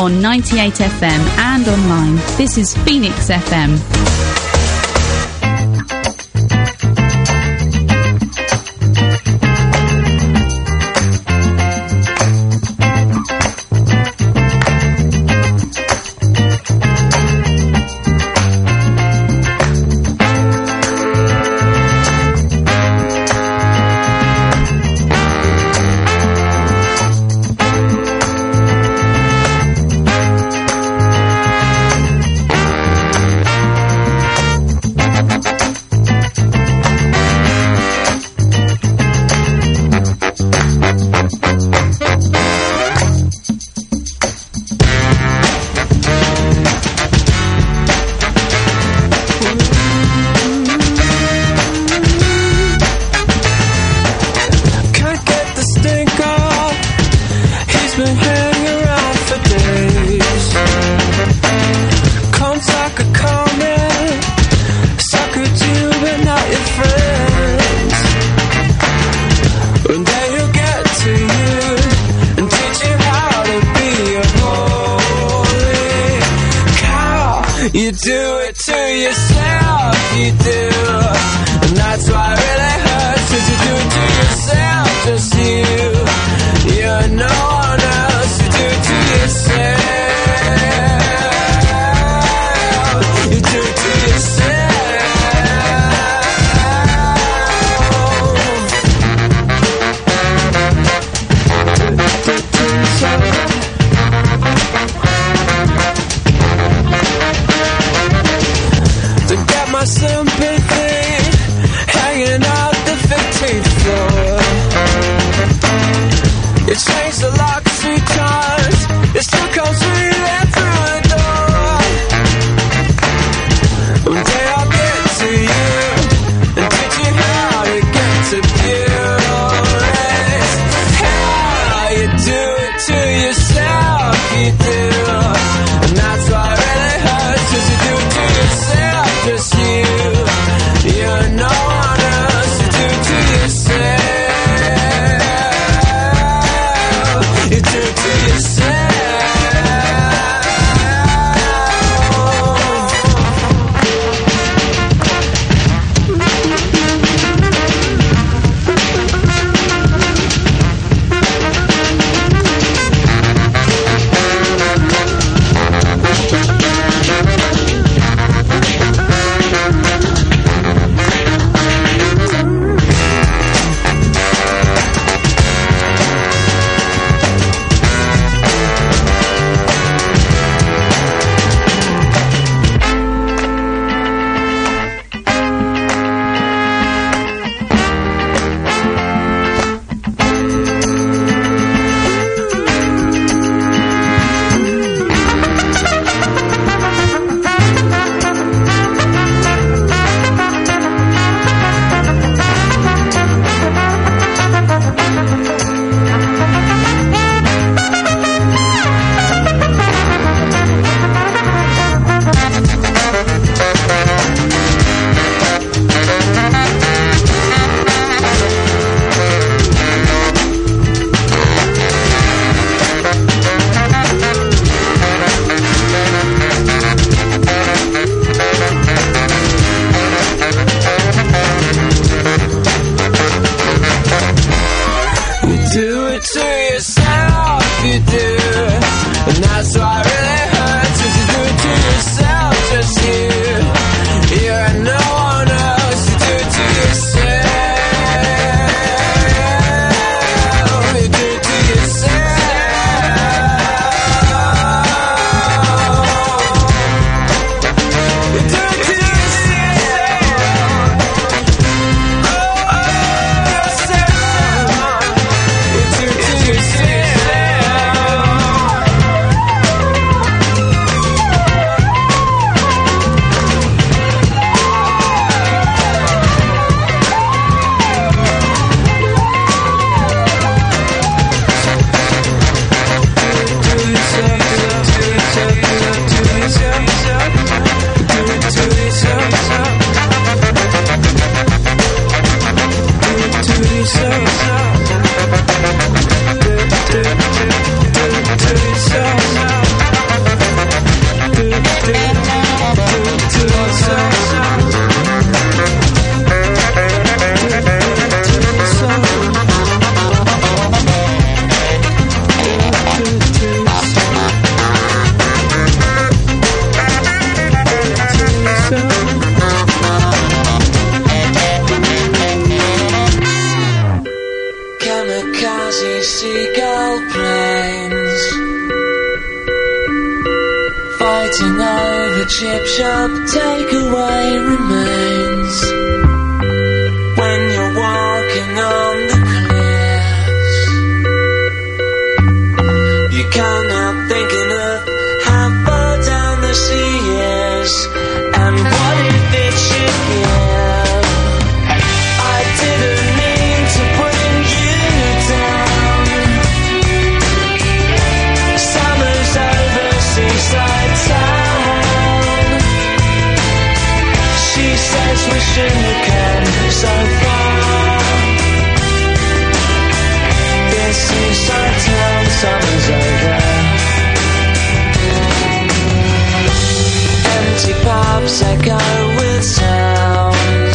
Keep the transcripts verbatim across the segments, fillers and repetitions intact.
on ninety-eight F M and online. This is Phoenix F M. Do it to yourself. kamikaze seagull planes, fighting over chip shop takeaway remains. When you're walking on the cliffs, you can't help thinking of how far down the sea is, and what if it should give. I didn't mean to bring you down. Summer's over, seaside town. She says we shouldn't have come so far. This seaside town, summer's over. Empty pubs echo with sounds,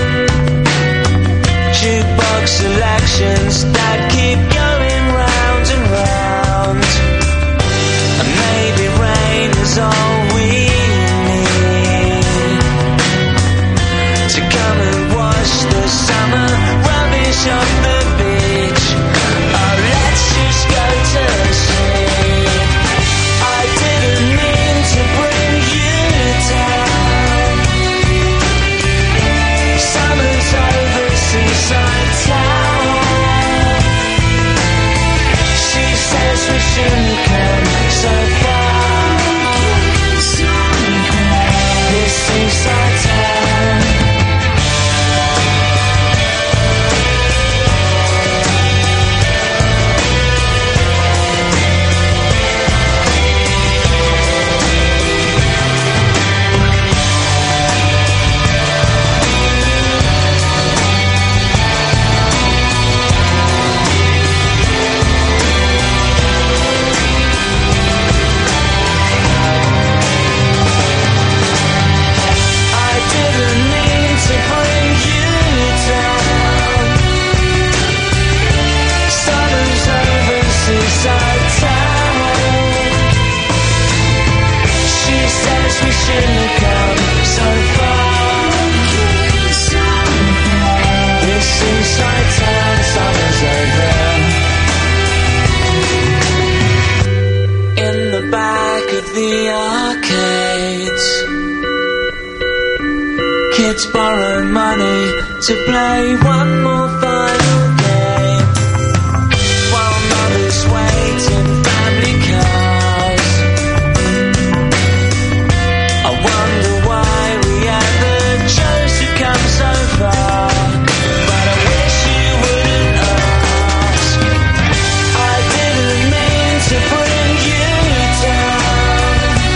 jukebox selections that keep going round and round. And maybe rain is all we need to come and wash the summer rubbish off the beach. Oh, let's just go to sleep. I didn't mean to bring you down. Summer's over, seaside town. She says we shouldn't come so far. This seaside town. I didn't mean to bring you down. Summer's over, seaside town. She says we shouldn't have come so far. This seaside town, summer's over. In the back of the arcades, kids borrow money to play one more final game, while mothers wait in family cars. I wonder why we ever chose to come so far, but I wish you wouldn't ask. I didn't mean to bring you down.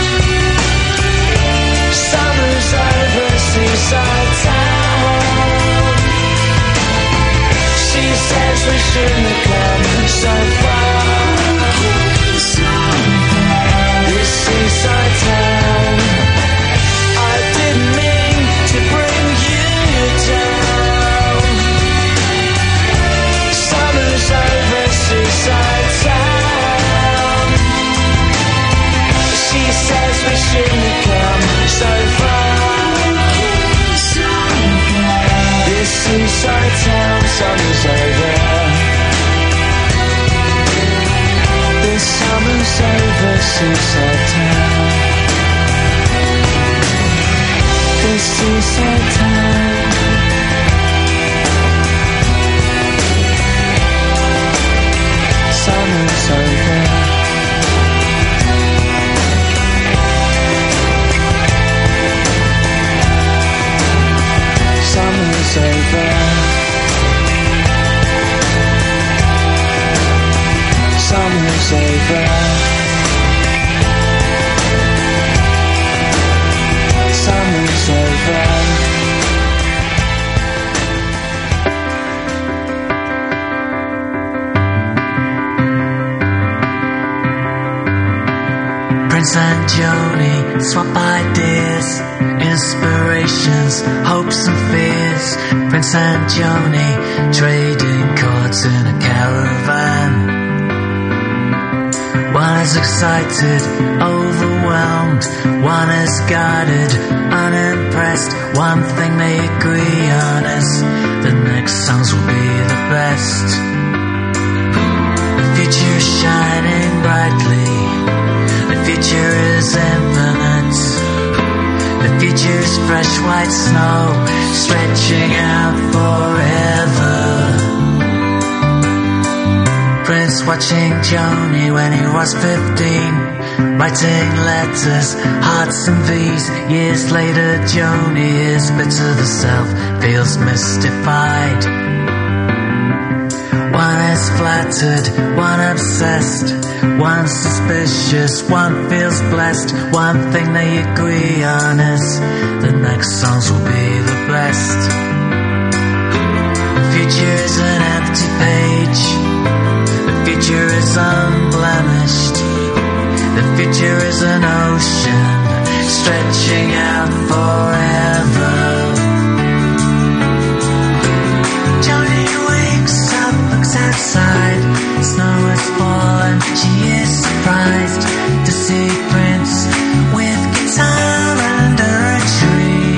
Summer's over, seaside town. She says we shouldn't have come so far. This seaside town. I didn't mean to bring you down. Summer's over, seaside town. She says we shouldn't have come so far. This seaside town, summer's over. This summer's over, seaside town. This seaside town. Summer's over. Summer's over. Summer's over. Summer's over. Prince and Joni swap ideas, inspirations, hopes and fears. Prince and Joni trading cards in a caravan. One is excited, overwhelmed. One is guarded, unimpressed. One thing they agree on is the next songs will be the best. is shining brightly. The future is infinite. The future is fresh white snow, stretching out forever. Prince watching Joni when he was fifteen, writing letters, hearts and V's. Years later, Joni is bitter to self, feels mystified. One is flattered, one obsessed, one suspicious, one feels blessed. One thing they agree on is the next songs will be the best. The future is an empty page. The future is unblemished. The future is an ocean stretching out forever. Joni wakes up, looks outside. Snow has fallen, she is surprised to see Prince with guitar under a tree.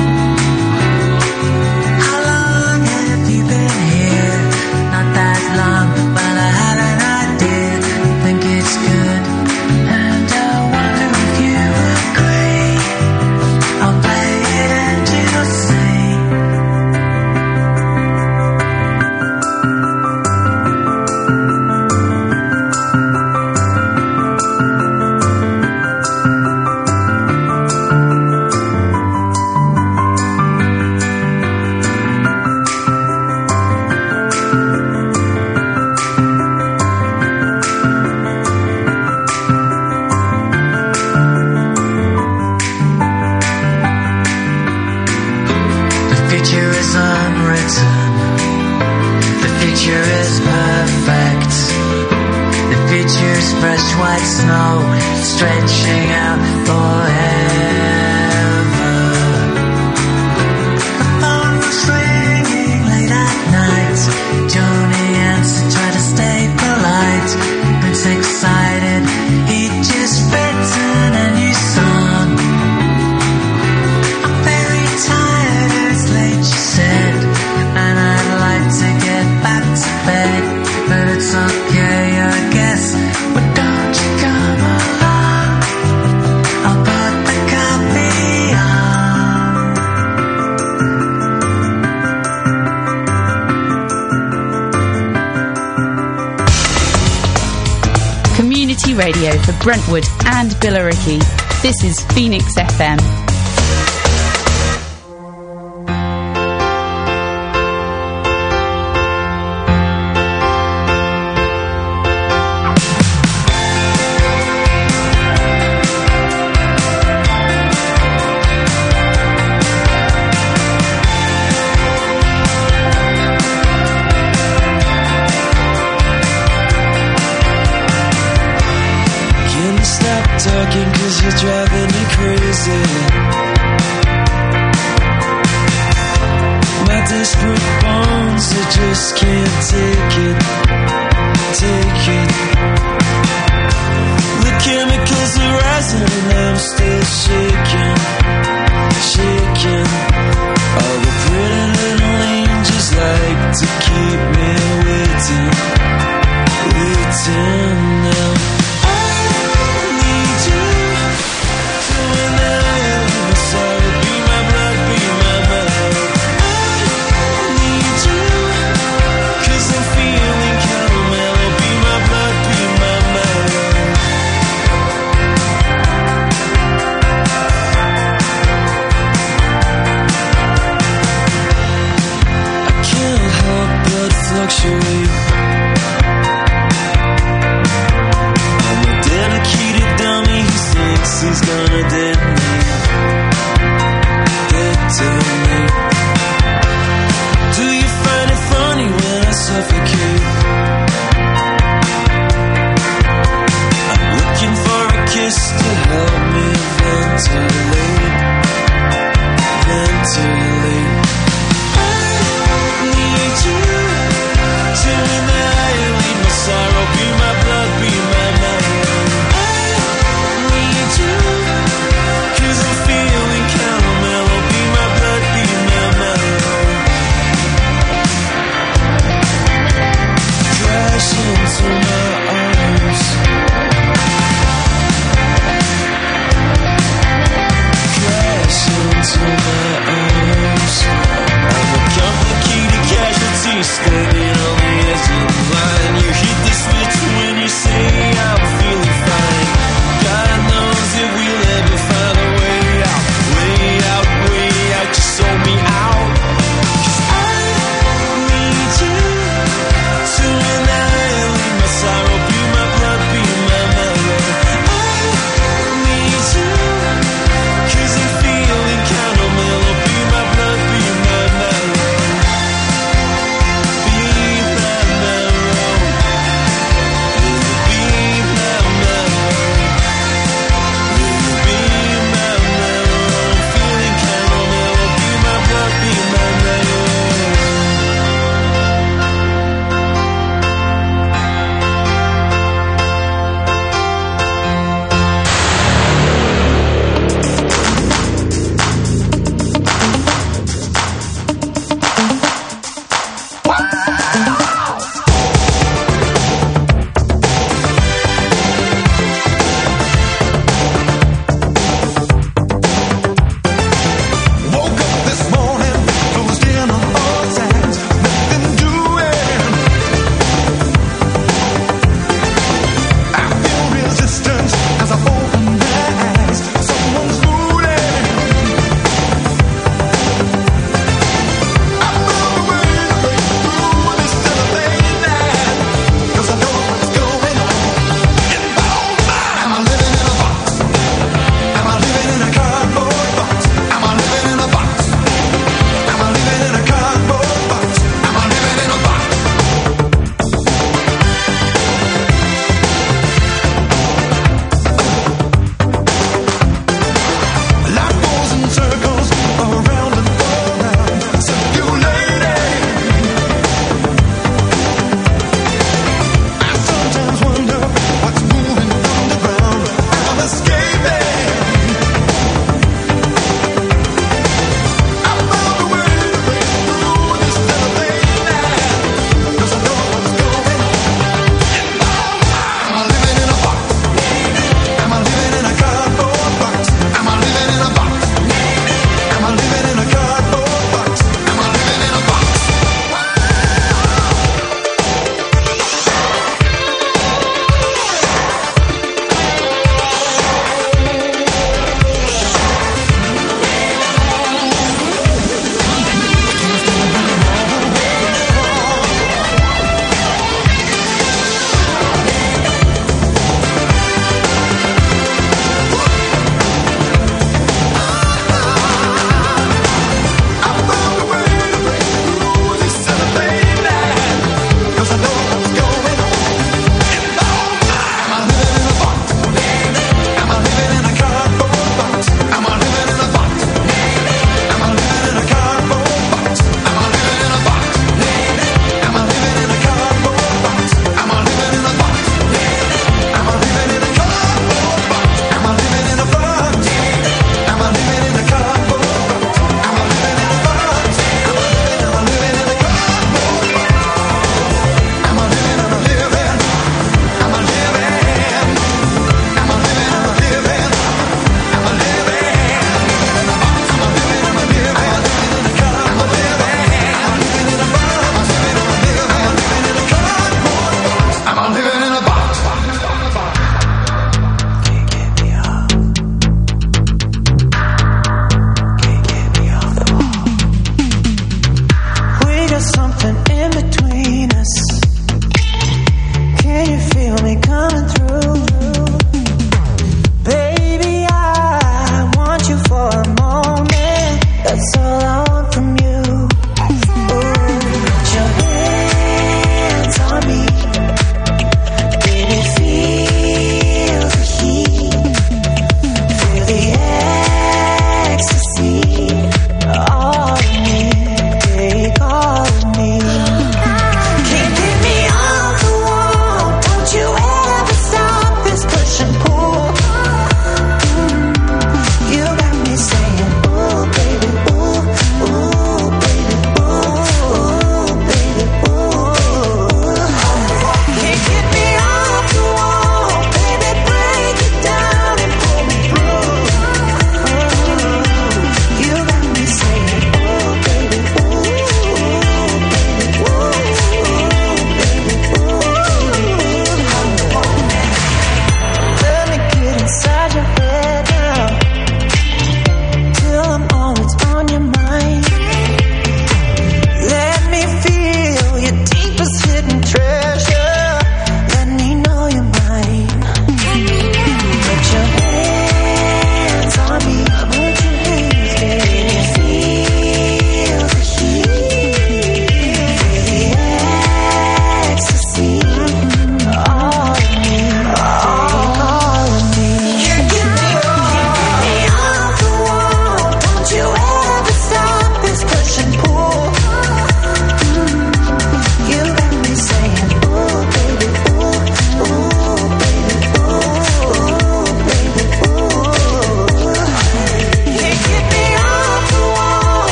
How long have you been here? Not that long, but I had an idea. I think it's good, and I wonder if you agree. I'll play it and you'll sing. The future is unwritten. The future is perfect. The future is fresh white snow stretching out forever. The phone was ringing late at night. Joni answered, tried to stay polite. Prince excited, he'd just written a new song. I'm very tired, it's late, she said, and I'd like to get back to bed, but it's okay, I guess. But don't you come along? I'll put the coffee on. Community radio for Brentwood and Billericay. This is Phoenix F M. Can you stop talking, 'cause you're driving me crazy. My desperate bones, I just can't take it, take it. The chemicals are rising and I'm still shaking, shaking. All the pretty little angels like to keep me waiting, waiting now. Fluctuate. I'm a dedicated dummy who thinks he's gonna detonate, detonate. Do you find it funny when I suffocate? I'm looking for a kiss to help me ventilate, ventilate. I need you to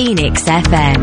Phoenix F M.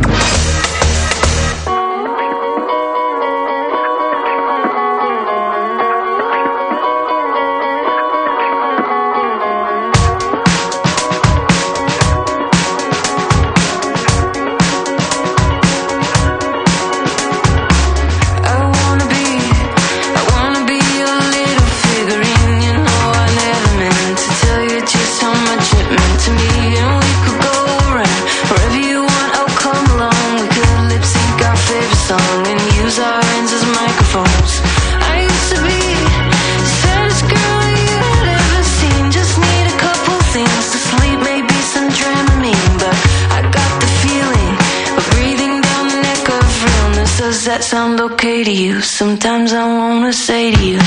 Sound okay to you? Sometimes I wanna say to you,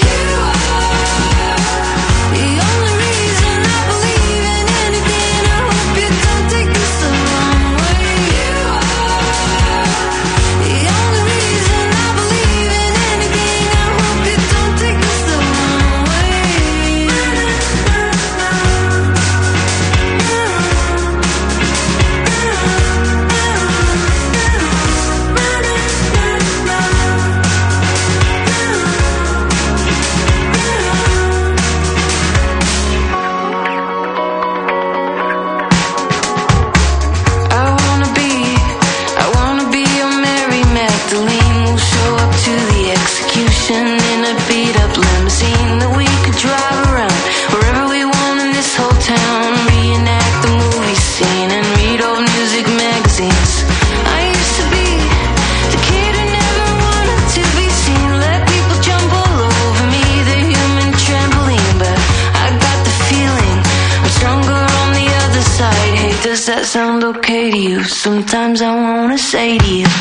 sound okay to you? Sometimes I wanna say to you,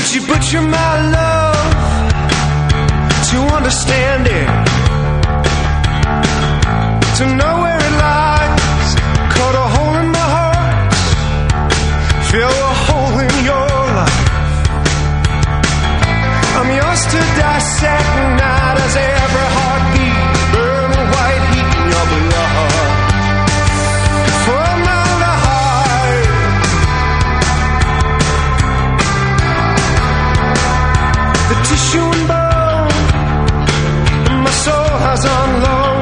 Would you butcher my love to understand it, to know where it lies, cut a hole in my heart, fill a hole in your life. I'm yours to dissect, not as every heartbeat, burn a white heat in your blood. From out the heart, the tissue and bone, and my soul has on loan.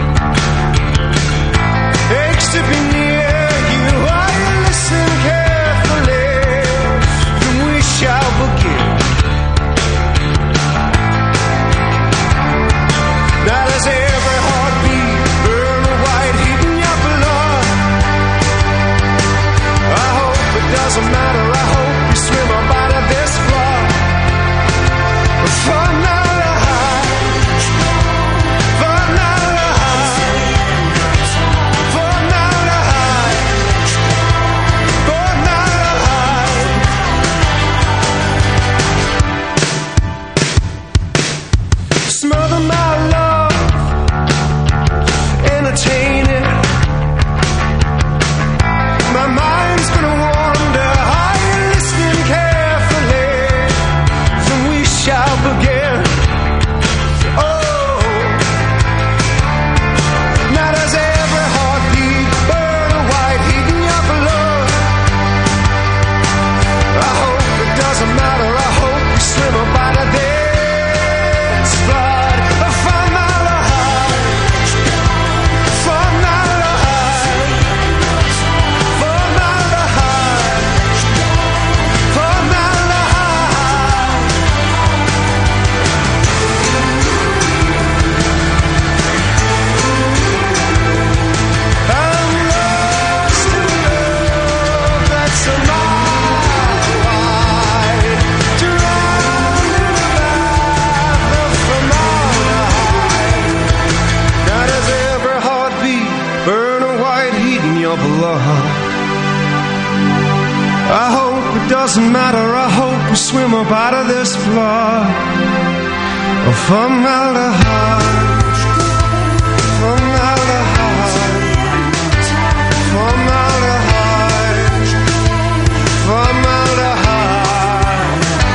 Aches to be near you, while you listen carefully, then we shall begin. Now does every heartbeat burn a white heat in your blood? I hope it doesn't matter, I hope you swim up out of this flood. From now to high, from now to high, from now to high, from now to high. Smother my love, entertain it. My mind's gonna wander, are you listening carefully? Then we shall begin. Oh, now does every heartbeat burn a white heat in your blood? I hope it doesn't matter, I hope you swim up out of this flood. From out the high, from out the high, from out the high, from out the high. I'm lost in love that's a mile wide, drowned in the bath of formaldehyde. Now does every heartbeat burn a white heat in your blood? I hope it doesn't matter, I hope we swim up out of this flood of formaldehyde, formaldehyde, formaldehyde, formaldehyde,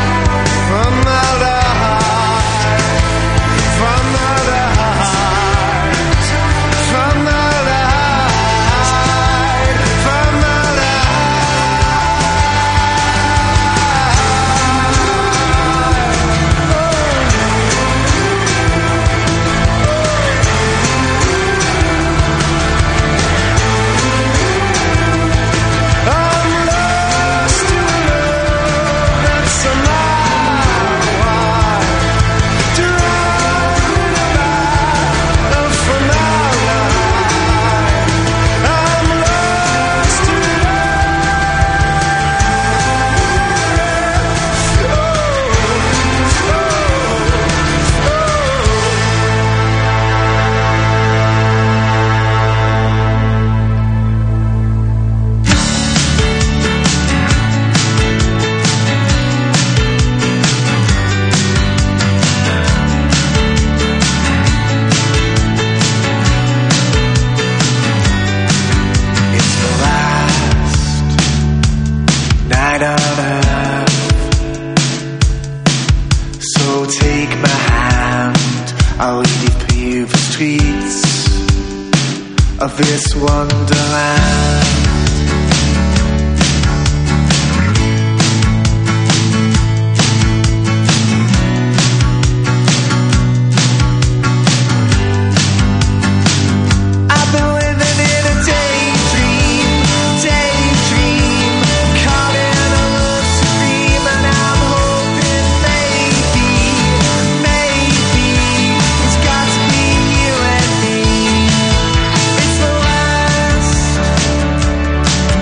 formaldehyde, formaldehyde, formaldehyde, I'm lost in love that's a mile wide, drowned in the bath of formaldehyde. I'm lost in It's the last night on earth, so take my hand, I'll lead you through the streets of this wonderland. I've been living in a daydream, daydream, caught in a lucid dream, and I'm hoping maybe, maybe it's got to be you and me. It's the last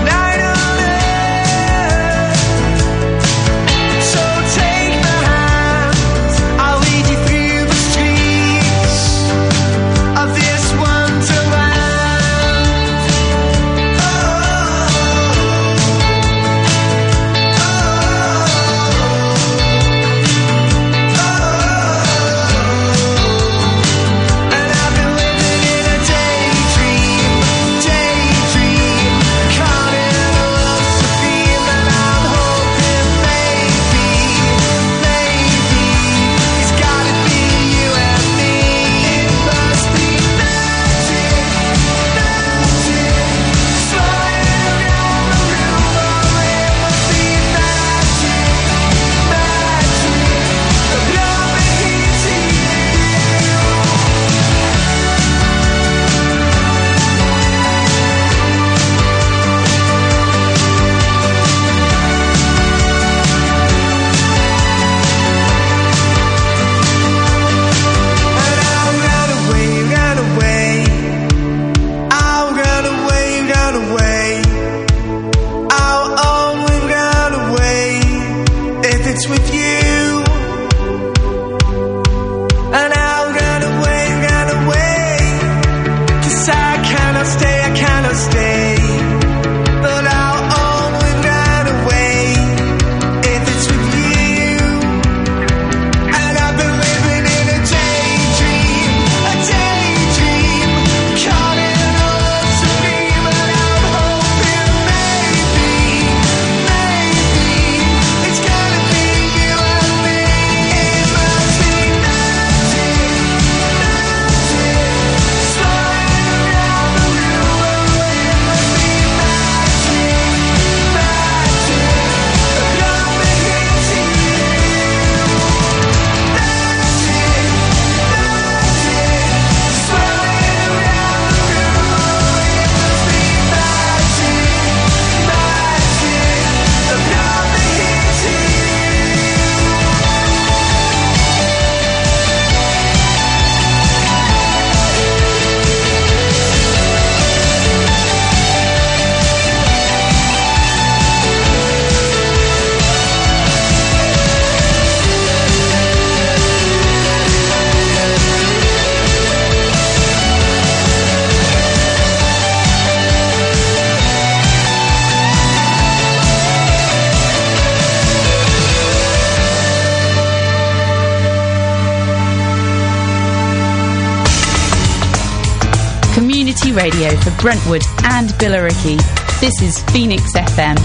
radio for Brentwood and Billericay. This is Phoenix F M.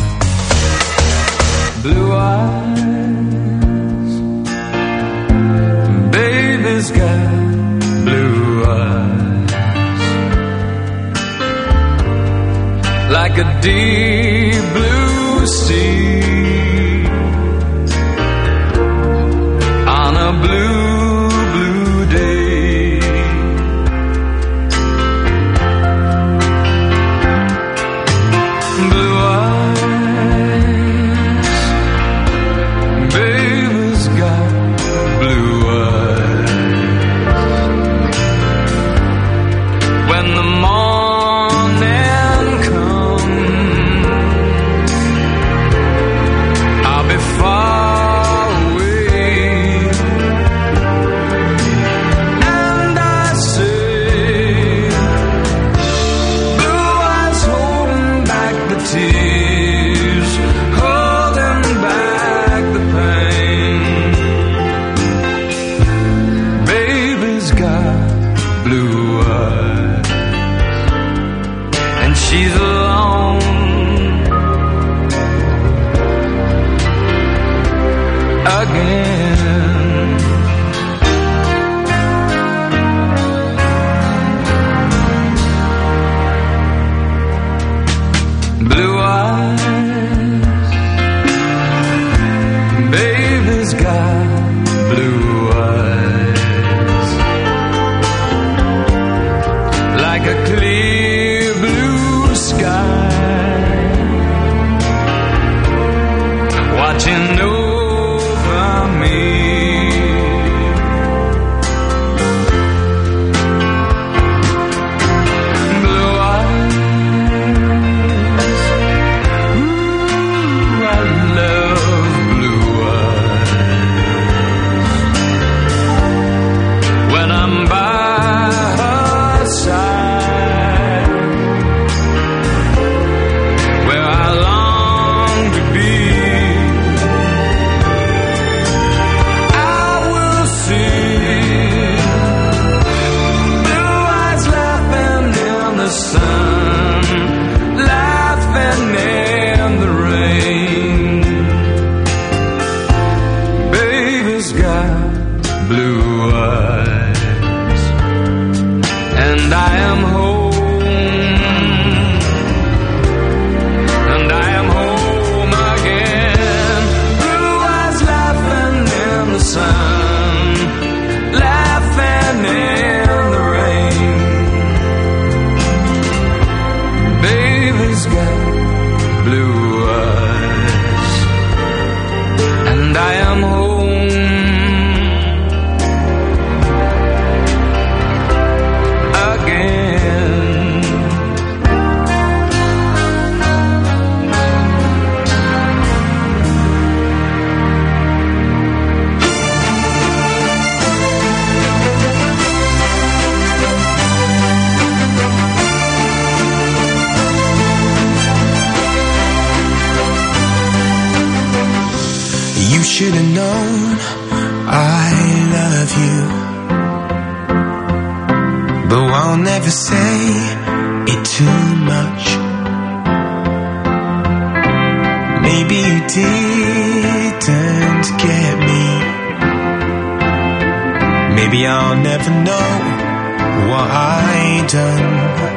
Blue eyes, baby's got blue eyes, like a deep blue sea on a blue, blue day. Blue eyes, baby's got blue eyes. When the morning comes, I'll be far away, and I say, blue eyes holding back the tears, holding back the pain. Baby's got blue eyes, and she's alone again. Blue eyes, baby's got blue eyes, like a clear blue sky, watching over me. Blue eyes, ooh, I love blue eyes. When I'm by her side, where I long to be, I will see blue eyes laughing in the sun, laughing in the rain. Baby's got blue eyes, and I am home, and I am home again. Blue eyes laughing in the sun, laughing in the rain. Baby's got blue eyes, and I am home again. You should have known I love you, but I'll never say it too much. Maybe you didn't get me. Maybe I'll never know what I done.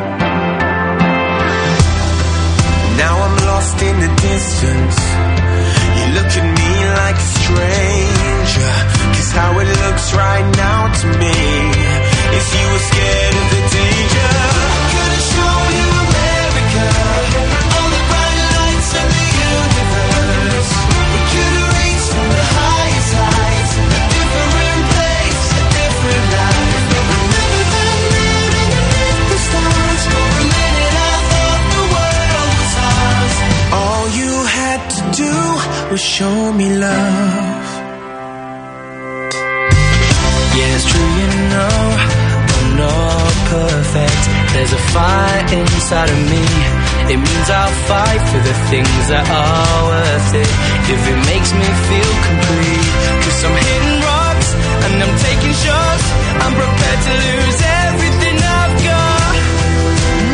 Now I'm lost in the distance. You look at me like a stranger, 'cause how it looks right now to me is you were scared of the danger. Could've shown you America, all the bright lights of the universe. We could've reached from the highest heights, a different place, a different life. Remember that night underneath the stars, for a minute I thought the world was ours. All you had to do was show me love. Yeah, it's true, you know, I'm not perfect. There's a fire inside of me. It means I'll fight for the things that are worth it, if it makes me feel complete. 'Cause I'm hitting rocks and I'm taking shots. I'm prepared to lose everything I've got.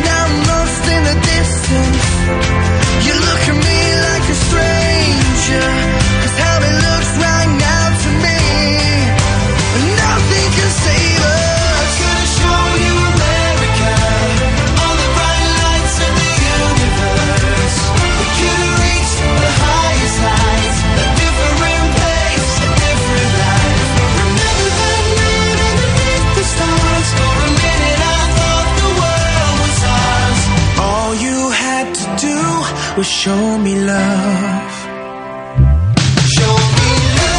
will show me love. Show me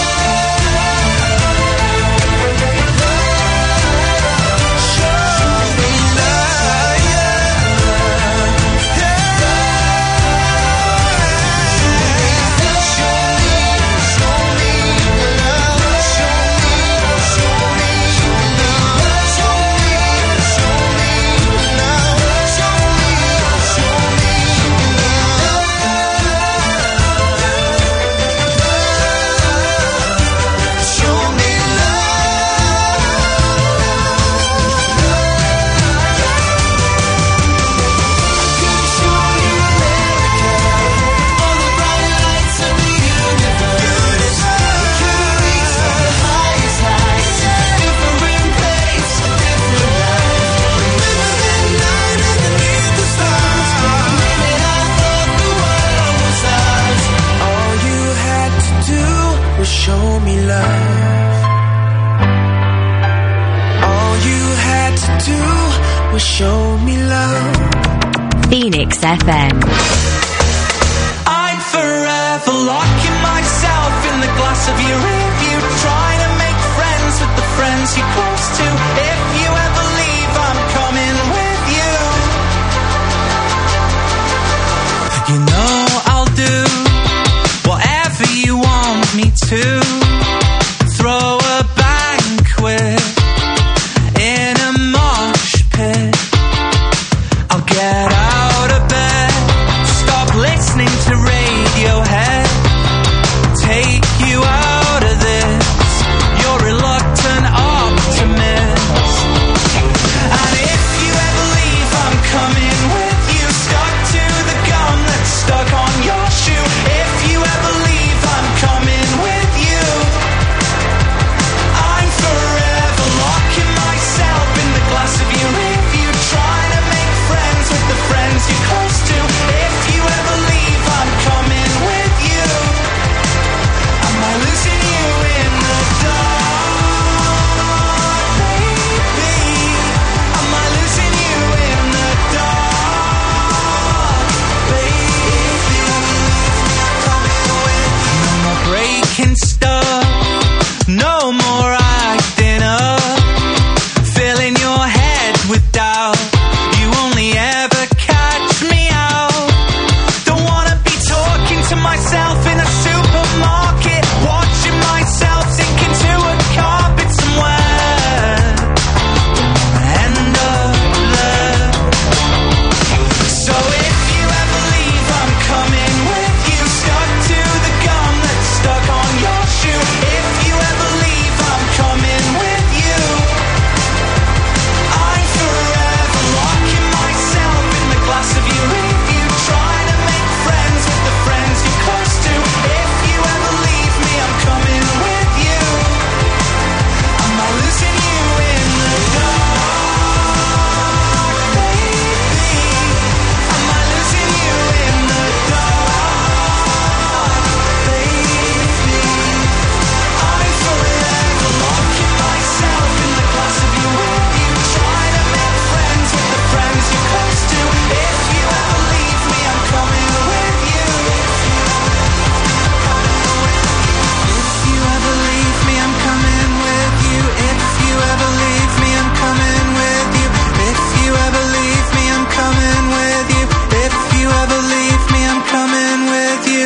show me love. All you had to do was show me love. Phoenix F M. I'm forever locking myself in the glass of your review, trying to make friends with the friends you're close to. If you ever leave, I'm coming with you. You know I'll do whatever you want me to. Throw a banquet in a mosh pit. I'll get out of bed, stop listening to Radiohead, take you out of this, you're reluctant optimist. And if you ever leave, I'm coming with you, stuck to the gum that's stuck on your shoe. If you ever leave, I'm coming with you. I'm forever locking myself in the glass of your review, trying to make friends with the friends you're close to. If you ever leave, I'm coming with you. Am I losing you in the dark, baby? Am I losing you in the dark, baby? No more breaking stuff, no more acting up, filling your head with doubt. You only ever catch me out. Don't wanna be talking to myself in a supermarket, watching myself sink into a carpet somewhere. End up there. So if you ever leave, I'm coming with you, stuck to the gum that's stuck on your shoe. If you ever leave, I'm coming with you. I'm forever locking myself in the glass of your review, trying to make friends with the friends you're close to. If you ever leave me, I'm coming with you. Am I losing you in the dark, baby? Am I losing you in the dark, baby? I'm forever locking myself in the glass of your review, trying to make friends with the friends you're close to. If you ever leave me, I'm coming with you. If you ever leave me, I'm coming with you. If you ever leave me, I'm coming with you. If you ever leave me, I'm coming with you. If you ever leave me, I'm coming with you.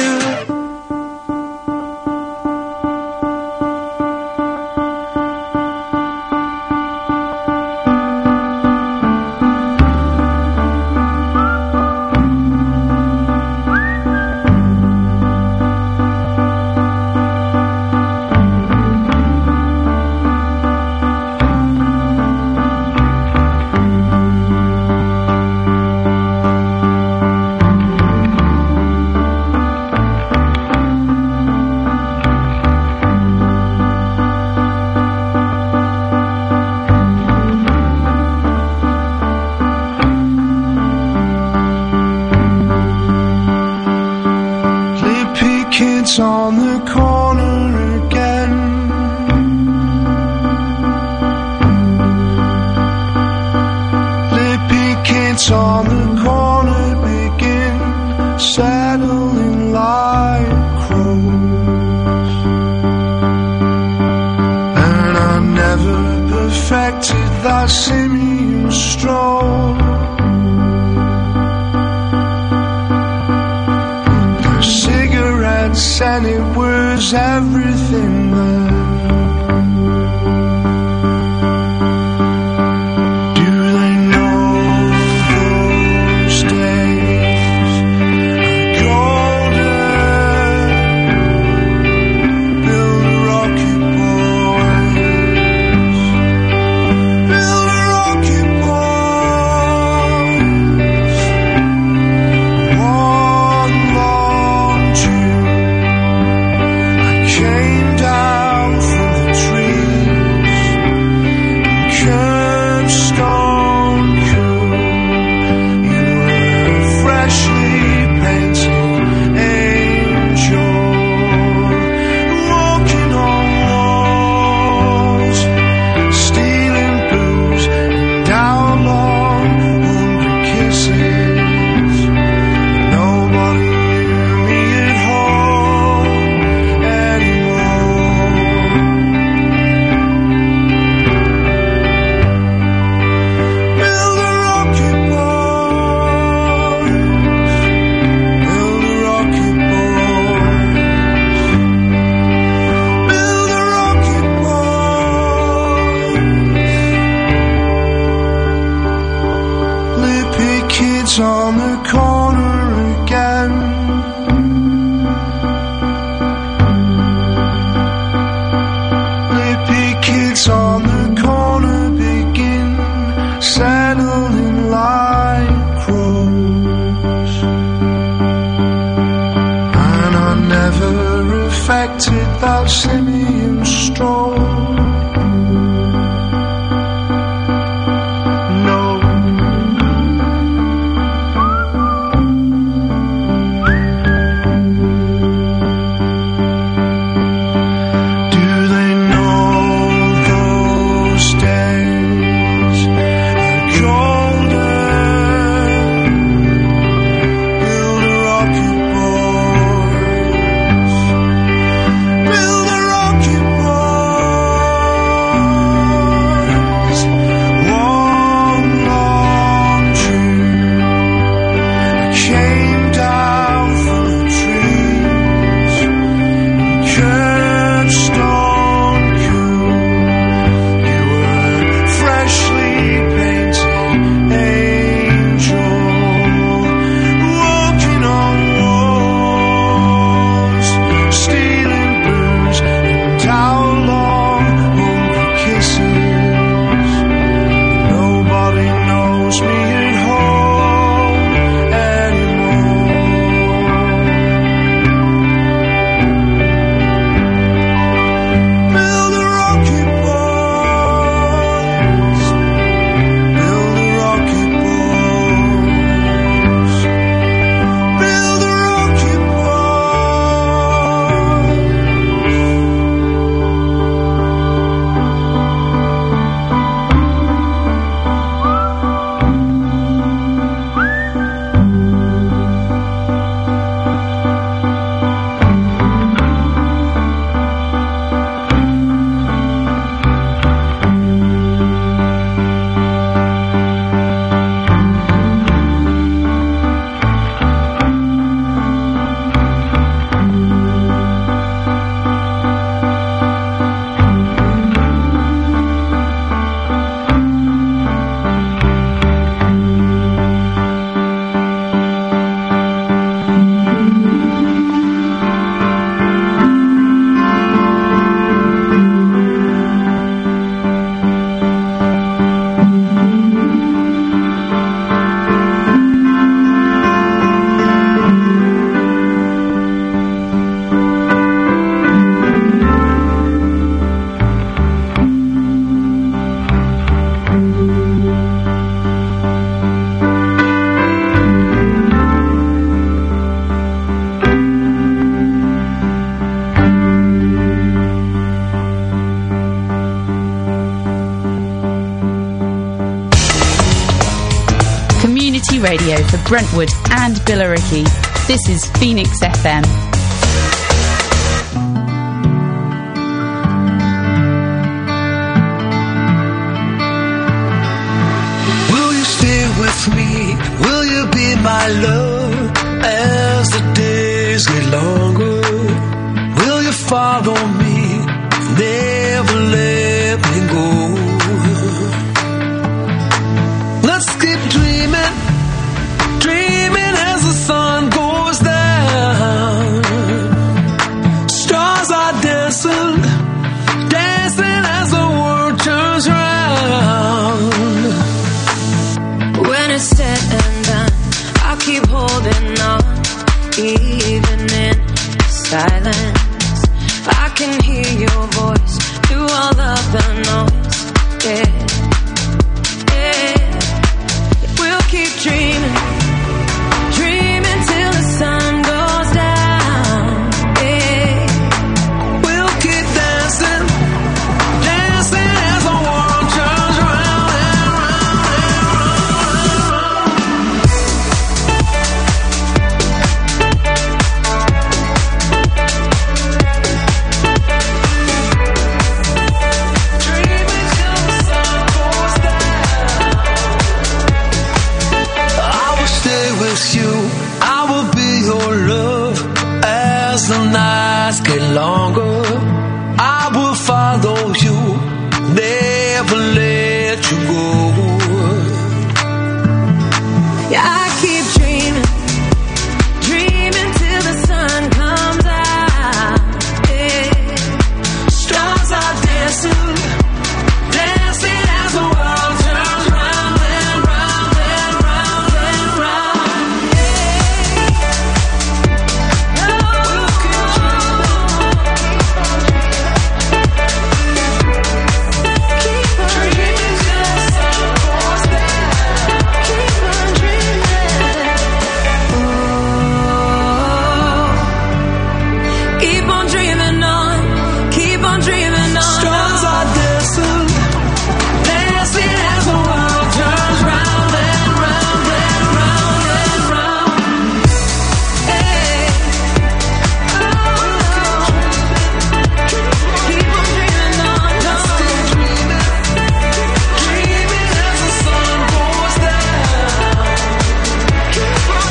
Lippy kids on the corner again. Lippy kids on the corner begin. Sad by Simeon Stroll. The cigarettes and it was everything there. On the corner again, lippy kids on the corner begin settling like crows, and I never affected that Simeon Stroll. Radio for Brentwood and Billericay. This is Phoenix F M. my love, as the days get longer, will you follow me, never let me go? Let's keep dreaming, dreaming as the sun goes down. Stars are dancing, dancing as the world turns round. When it's said and done, I'll keep holding on, even in silence. I can hear your voice through all of the noise. Yeah, yeah. We'll keep dreaming, dreaming till the sun goes down. Yeah, We'll keep dancing, dancing as the world turns round and round Dreaming till the sun goes down. I will stay with you, I will be your love as the nights get longer. I will follow you, never let you go. yeah. I keep dreaming, dreaming till the sun comes out. Yeah. Stars are dancing, dancing as the world turns round and round and round and round. We'll keep dreaming till the sun goes down. Keep on dreaming. Oh, keep on dreaming on, keep on dreaming on. Stars are dancing, dancing as the world turns round and round and round and round. Hey. Oh, keep on dreaming on, Let's keep dreaming, dreaming as the sun goes down. Keep on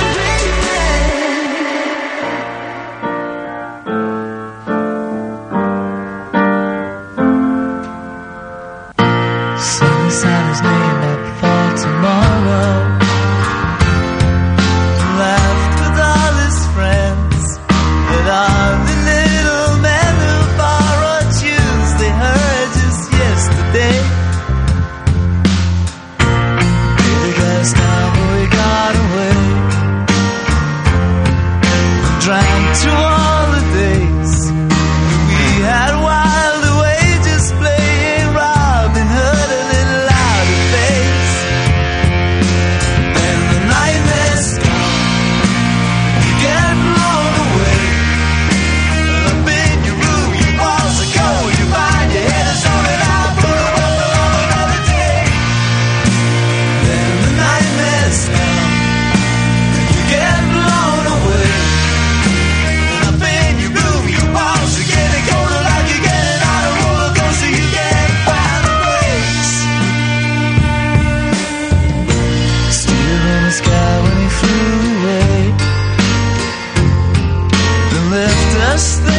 Sunshine is named up for tomorrow. Laughed with all his friends, but all the little men who borrowed shoes they heard just yesterday. Because now we got away, drank to all the days we had wild away, just playing Robin Hood a little out of face. Then the nightmares come, you get blown away. Up in your room, your walls are cold, you find your head is rolling out, put it on another day. Then the nightmares come, you get blown away. Up in your room, your walls are getting colder, like you're getting on a roller coaster, you can't find a place. Still in the sky when he flew away, then left us there.